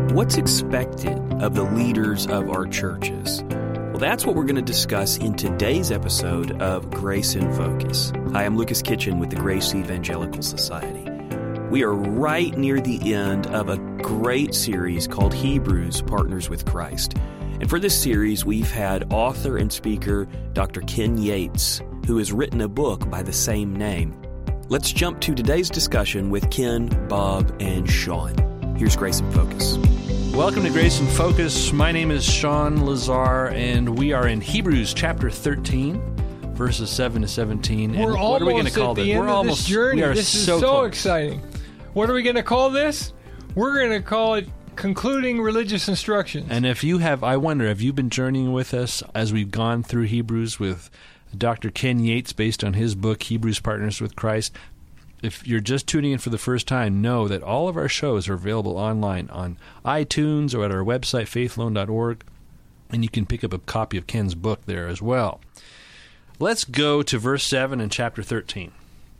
What's expected of the leaders of our churches? Well, that's what we're going to discuss in today's episode of Grace in Focus. Hi, I'm Lucas Kitchen with the Grace Evangelical Society. We are right near the end of a great series called Hebrews Partners with Christ. And for this series, we've had author and speaker Dr. Ken Yates, who has written a book by the same name. Let's jump to today's discussion with Ken, Bob, and Sean. Here's Grace in Focus. Welcome to Grace in Focus. My name is Sean Lazar, and we are in Hebrews chapter 13, verses 7 to 17. We're and almost what are we going to call at the this? end of this journey. This is so close. exciting. What are we going to call this? We're going to call it Concluding Religious Instructions. And if you have, I wonder, have you been journeying with us as we've gone through Hebrews with Dr. Ken Yates based on his book, Hebrews Partners with Christ? If you're just tuning in for the first time, know that all of our shows are available online on iTunes or at our website, faithloan.org, and you can pick up a copy of Ken's book there as well. Let's go to verse 7 in chapter 13.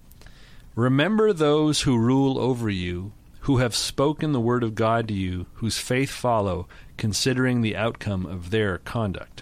Remember those who rule over you, who have spoken the word of God to you, whose faith follow, considering the outcome of their conduct.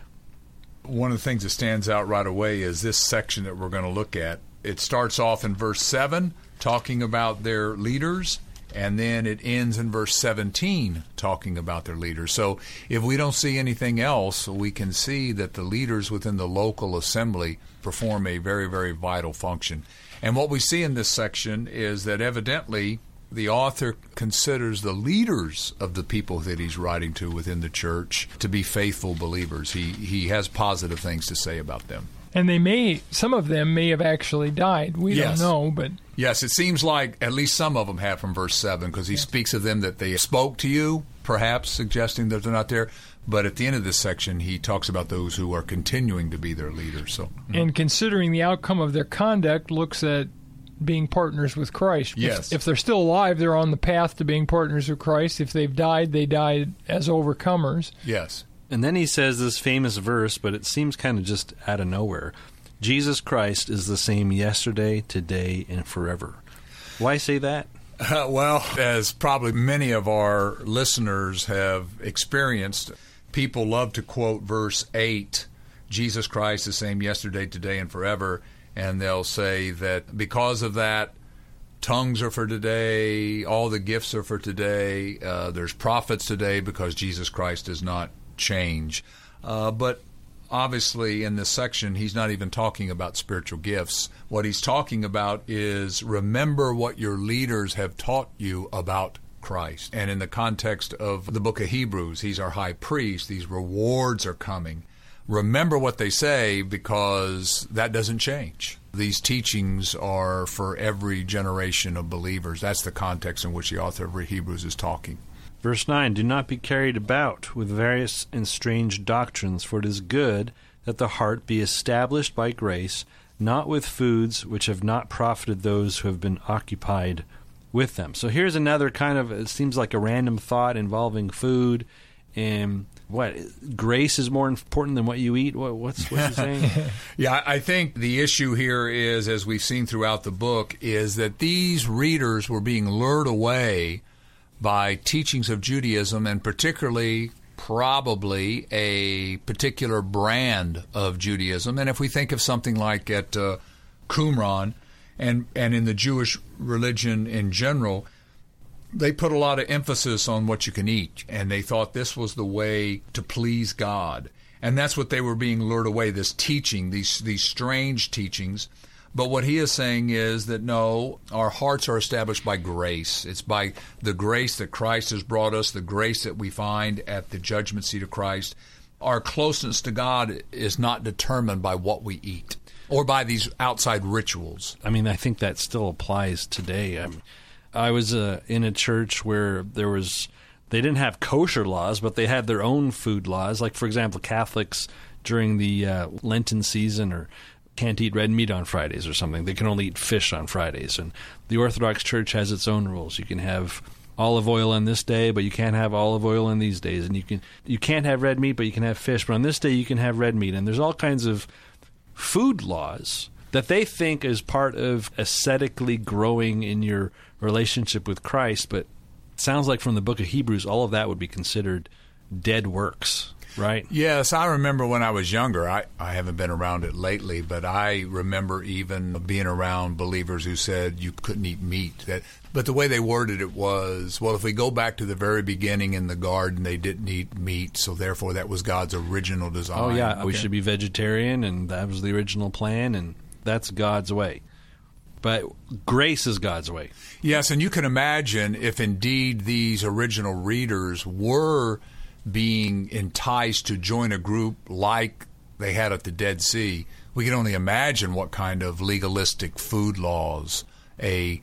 One of the things that stands out right away is this section that we're going to look at. It starts off in verse 7, talking about their leaders, and then it ends in verse 17, talking about their leaders. So if we don't see anything else, we can see that the leaders within the local assembly perform a very, very vital function. And what we see in this section is that evidently the author considers the leaders of the people that he's writing to within the church to be faithful believers. He has positive things to say about them. And some of them may have actually died. We don't know, but... Yes, it seems like at least some of them have from verse 7, because he speaks of them that they spoke to you, perhaps suggesting that they're not there. But at the end of this section, he talks about those who are continuing to be their leaders. So, And considering the outcome of their conduct, looks at being partners with Christ. Yes. If they're still alive, they're on the path to being partners with Christ. If they've died, they died as overcomers. Yes. And then he says this famous verse, but it seems kind of just out of nowhere. Jesus Christ is the same yesterday, today, and forever. Why say that? Well, as probably many of our listeners have experienced, people love to quote verse 8, Jesus Christ the same yesterday, today, and forever. And they'll say that because of that, tongues are for today, all the gifts are for today, there's prophets today because Jesus Christ does not change. But obviously in this section, he's not even talking about spiritual gifts. What he's talking about is remember what your leaders have taught you about Christ. And in the context of the book of Hebrews, he's our high priest. These rewards are coming. Remember what they say, because that doesn't change. These teachings are for every generation of believers. That's the context in which the author of Hebrews is talking. Verse 9, do not be carried about with various and strange doctrines, for it is good that the heart be established by grace, not with foods which have not profited those who have been occupied with them. So here's another kind of, it seems like a random thought involving food. And what, grace is more important than what you eat? What's he saying? Yeah, I think the issue here is, as we've seen throughout the book, is that these readers were being lured away by teachings of Judaism, and particularly probably a particular brand of Judaism. And if we think of something like at Qumran and in the Jewish religion in general, they put a lot of emphasis on what you can eat, and they thought this was the way to please God. And that's what they were being lured away, this teaching, these strange teachings. But what he is saying is that, no, our hearts are established by grace. It's by the grace that Christ has brought us, the grace that we find at the judgment seat of Christ. Our closeness to God is not determined by what we eat or by these outside rituals. I mean, I think that still applies today. I was in a church where they didn't have kosher laws, but they had their own food laws. Like, for example, Catholics during the Lenten season or can't eat red meat on Fridays or something. They can only eat fish on Fridays. And the Orthodox Church has its own rules. You can have olive oil on this day, but you can't have olive oil on these days. And you can't have red meat, but you can have fish. But on this day, you can have red meat. And there's all kinds of food laws that they think is part of ascetically growing in your relationship with Christ. But Sounds like from the book of Hebrews, all of that would be considered dead works, right? Yes, I remember when I was younger. I haven't been around it lately, but I remember even being around believers who said you couldn't eat meat. But the way they worded it was, well, if we go back to the very beginning in the garden, they didn't eat meat, so therefore that was God's original design. Oh, yeah, we should be vegetarian, and that was the original plan, and that's God's way. But grace is God's way. Yes, and you can imagine if indeed these original readers were being enticed to join a group like they had at the Dead Sea, we can only imagine what kind of legalistic food laws a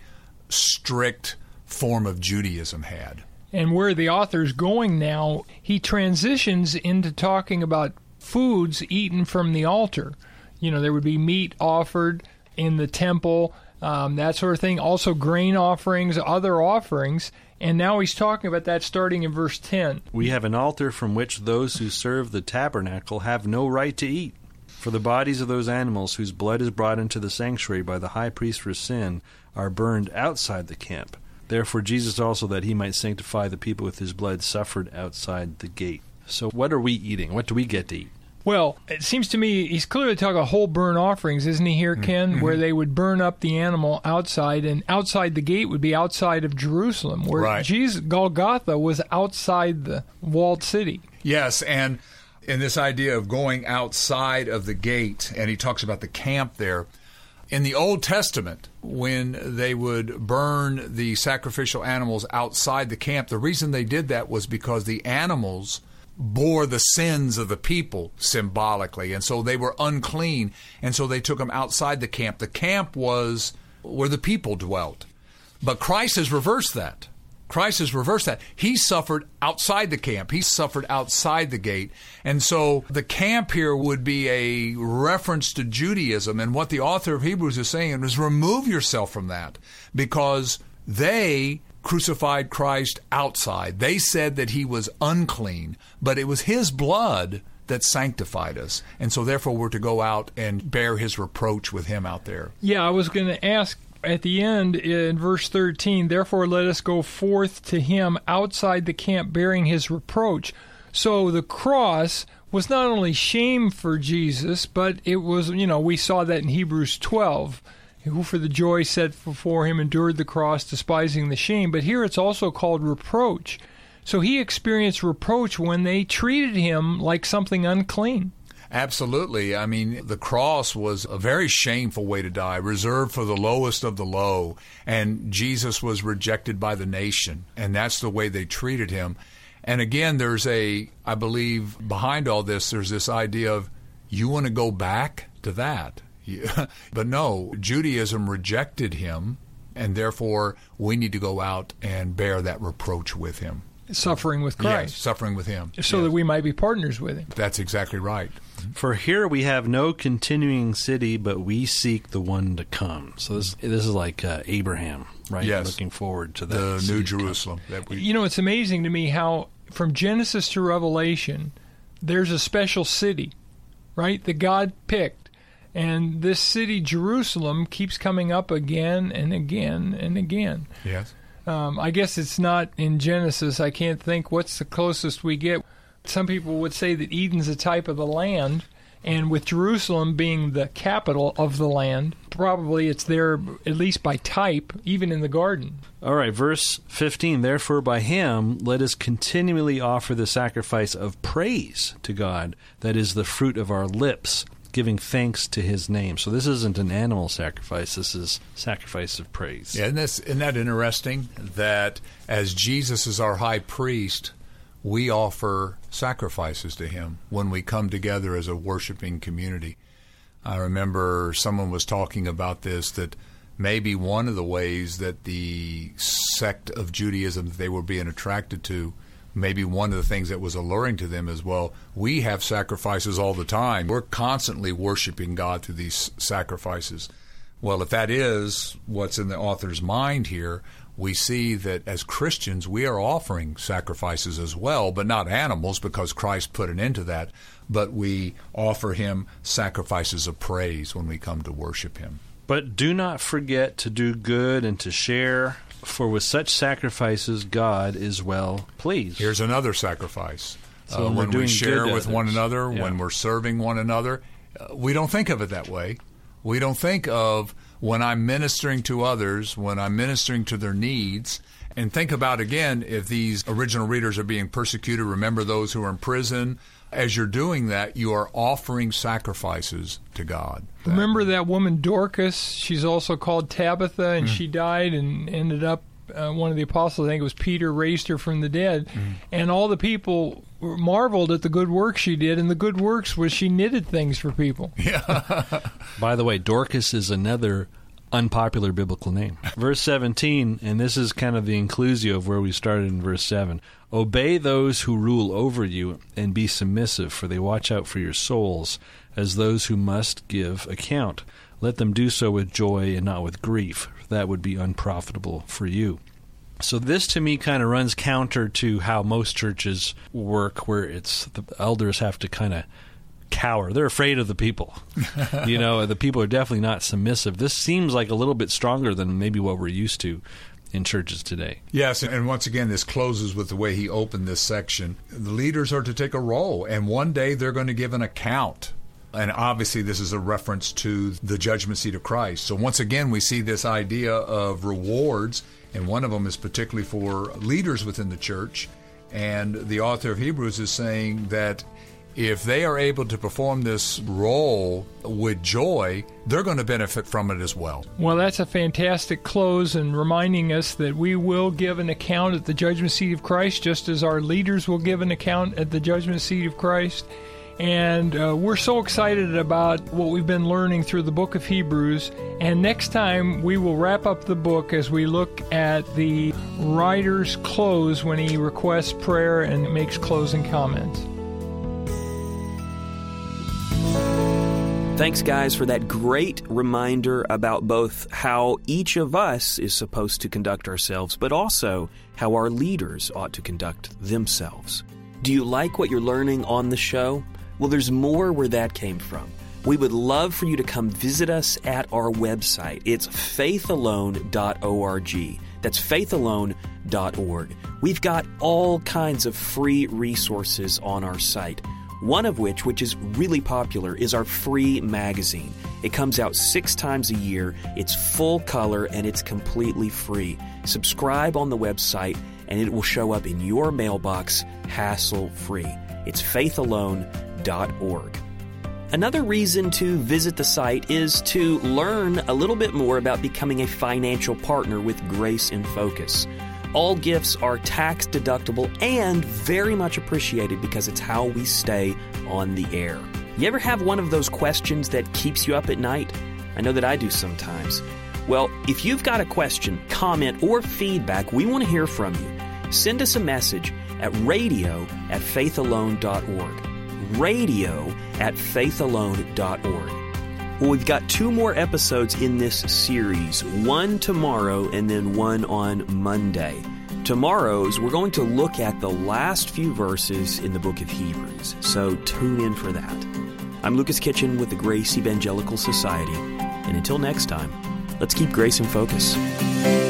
strict form of Judaism had. And where the author's going now, he transitions into talking about foods eaten from the altar. You know, there would be meat offered in the temple, that sort of thing. Also grain offerings, other offerings. And now he's talking about that starting in verse 10. We have an altar from which those who serve the tabernacle have no right to eat. For the bodies of those animals whose blood is brought into the sanctuary by the high priest for sin are burned outside the camp. Therefore Jesus also, that he might sanctify the people with his blood, suffered outside the gate. So what are we eating? What do we get to eat? Well, it seems to me he's clearly talking about whole burnt offerings, isn't he here, Ken? Mm-hmm. Where they would burn up the animal outside, and outside the gate would be outside of Jerusalem, where right. Jesus, Golgotha was outside the walled city. Yes, and in this idea of going outside of the gate, and he talks about the camp there, in the Old Testament, when they would burn the sacrificial animals outside the camp, the reason they did that was because the animals bore the sins of the people symbolically, and so they were unclean, and so they took them outside the camp. The camp was where the people dwelt. But Christ has reversed that. Christ has reversed that. He suffered outside the camp. He suffered outside the gate. And so the camp here would be a reference to Judaism, and what the author of Hebrews is saying is remove yourself from that, because they crucified Christ outside. They said that he was unclean, but it was his blood that sanctified us. And so therefore we're to go out and bear his reproach with him out there. Yeah, I was going to ask at the end in verse 13, therefore let us go forth to him outside the camp bearing his reproach. So the cross was not only shame for Jesus, but it was, we saw that in Hebrews 12, who for the joy set before him endured the cross, despising the shame. But here it's also called reproach. So he experienced reproach when they treated him like something unclean. Absolutely. I mean, the cross was a very shameful way to die, reserved for the lowest of the low. And Jesus was rejected by the nation, and that's the way they treated him. And again, I believe behind all this, there's this idea of, you want to go back to that? But no, Judaism rejected him, and therefore we need to go out and bear that reproach with him. Suffering with Christ. Yes, suffering with him. So that we might be partners with him. That's exactly right. For here we have no continuing city, but we seek the one to come. So this is like Abraham, right? Yes. Looking forward to that. The New Jerusalem. It's amazing to me how from Genesis to Revelation, there's a special city, right, that God picked. And this city, Jerusalem, keeps coming up again and again and again. Yes. I guess it's not in Genesis. I can't think what's the closest we get. Some people would say that Eden's a type of the land, and with Jerusalem being the capital of the land, probably it's there at least by type, even in the garden. All right, verse 15, therefore by him let us continually offer the sacrifice of praise to God, that is the fruit of our lips, giving thanks to his name. So this isn't an animal sacrifice. This is sacrifice of praise. Yeah, isn't that interesting that as Jesus is our high priest, we offer sacrifices to him when we come together as a worshiping community. I remember someone was talking about this, that maybe one of the ways that the sect of Judaism that they were being attracted to, maybe one of the things that was alluring to them is, well, we have sacrifices all the time. We're constantly worshiping God through these sacrifices. Well, if that is what's in the author's mind here, we see that as Christians, we are offering sacrifices as well, but not animals, because Christ put an end to that. But we offer him sacrifices of praise when we come to worship him. But do not forget to do good and to share For with such sacrifices God is well pleased. Here's another sacrifice. So when we share with one others. another, when we're serving one another, we don't think of it that way. We don't think of when I'm ministering to others, when I'm ministering to their needs. And think about, again, if these original readers are being persecuted, remember those who are in prison. As you're doing that, you are offering sacrifices to God. Remember that woman Dorcas? She's also called Tabitha, and she died and ended up, one of the apostles, I think it was Peter, raised her from the dead. And all the people marveled at the good work she did, and the good works was she knitted things for people. By the way, Dorcas is another unpopular biblical name. Verse 17, and this is kind of the inclusio of where we started in verse 7. Obey those who rule over you and be submissive, for they watch out for your souls as those who must give account. Let them do so with joy and not with grief. That would be unprofitable for you. So this to me kind of runs counter to how most churches work, where it's the elders have to kind of cower. They're afraid of the people. The people are definitely not submissive. This seems like a little bit stronger than maybe what we're used to in churches today. Yes, and once again, this closes with the way he opened this section. The leaders are to take a role, and one day they're going to give an account. And obviously this is a reference to the judgment seat of Christ. So once again, we see this idea of rewards, and one of them is particularly for leaders within the church. And the author of Hebrews is saying that if they are able to perform this role with joy, they're going to benefit from it as well. Well, that's a fantastic close, and reminding us that we will give an account at the judgment seat of Christ, just as our leaders will give an account at the judgment seat of Christ. And we're so excited about what we've been learning through the book of Hebrews. And next time we will wrap up the book as we look at the writer's close when he requests prayer and makes closing comments. Thanks, guys, for that great reminder about both how each of us is supposed to conduct ourselves, but also how our leaders ought to conduct themselves. Do you like what you're learning on the show? Well, there's more where that came from. We would love for you to come visit us at our website. It's faithalone.org. That's faithalone.org. We've got all kinds of free resources on our site. One of which is really popular, is our free magazine. It comes out 6 times a year. It's full color and it's completely free. Subscribe on the website and it will show up in your mailbox hassle-free. It's faithalone.org. Another reason to visit the site is to learn a little bit more about becoming a financial partner with Grace in Focus. All gifts are tax deductible and very much appreciated because it's how we stay on the air. You ever have one of those questions that keeps you up at night? I know that I do sometimes. Well, if you've got a question, comment, or feedback, we want to hear from you. Send us a message at radio@faithalone.org. radio@faithalone.org. Well, we've got 2 more episodes in this series, one tomorrow and then one on Monday. Tomorrow's, we're going to look at the last few verses in the book of Hebrews, so tune in for that. I'm Lucas Kitchen with the Grace Evangelical Society, and until next time, let's keep Grace in Focus.